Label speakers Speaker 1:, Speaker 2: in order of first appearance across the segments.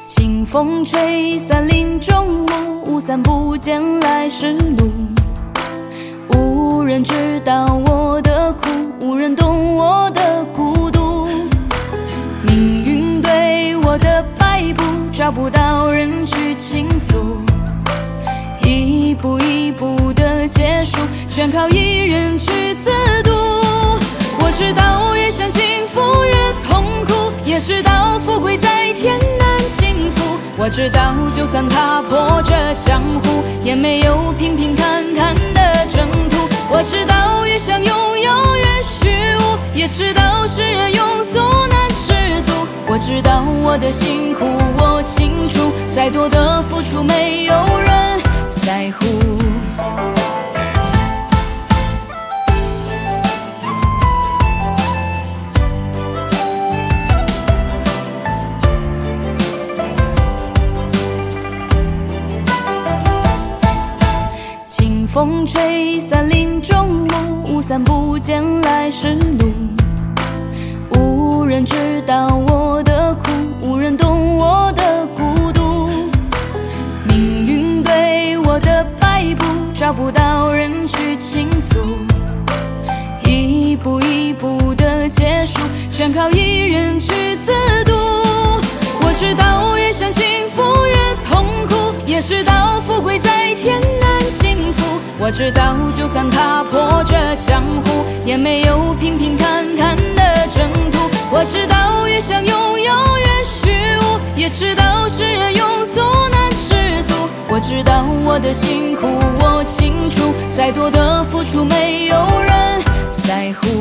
Speaker 1: 清风吹散林中雾，雾散不见来时路。无人知道我的苦，无人懂我的孤独。命运对我的摆布，找不到人去倾诉。一步一步的结束，全靠一人去自渡。我知道越想幸福越痛苦，也知道富贵在天难轻浮。我知道就算踏破这江湖，也没有平平坦坦的征途。我知道越想拥有越虚无，也知道世人庸俗难知足。我知道我的辛苦我清楚，再多的付出没有人在乎。清风吹散林中雾，雾散不见来时路。无人知道我的苦，无人懂我的孤独。命运对我的摆布，找不到人去倾诉。一步一步的结束，全靠一人去自渡。我知道越想幸福越痛苦，也知道富贵在天难轻浮。我知道就算踏破这江湖，也没有平平坦坦的征途。我知道越想拥有越虚无，也知道世人庸俗难知足。我知道我的辛苦我清楚，再多的付出没有人在乎。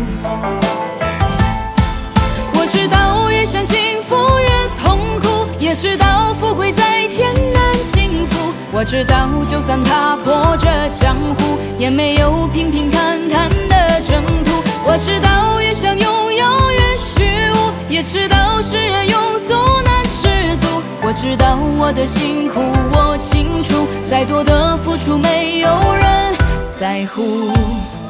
Speaker 1: 我知道越想幸福越痛苦，也知道富贵在天难轻浮。我知道就算踏破这江湖，也没有平平坦坦的征途。我知道越想拥有越虚无，也知道世人庸俗难知足。我知道我的辛苦我清楚，再多的付出没有人在乎。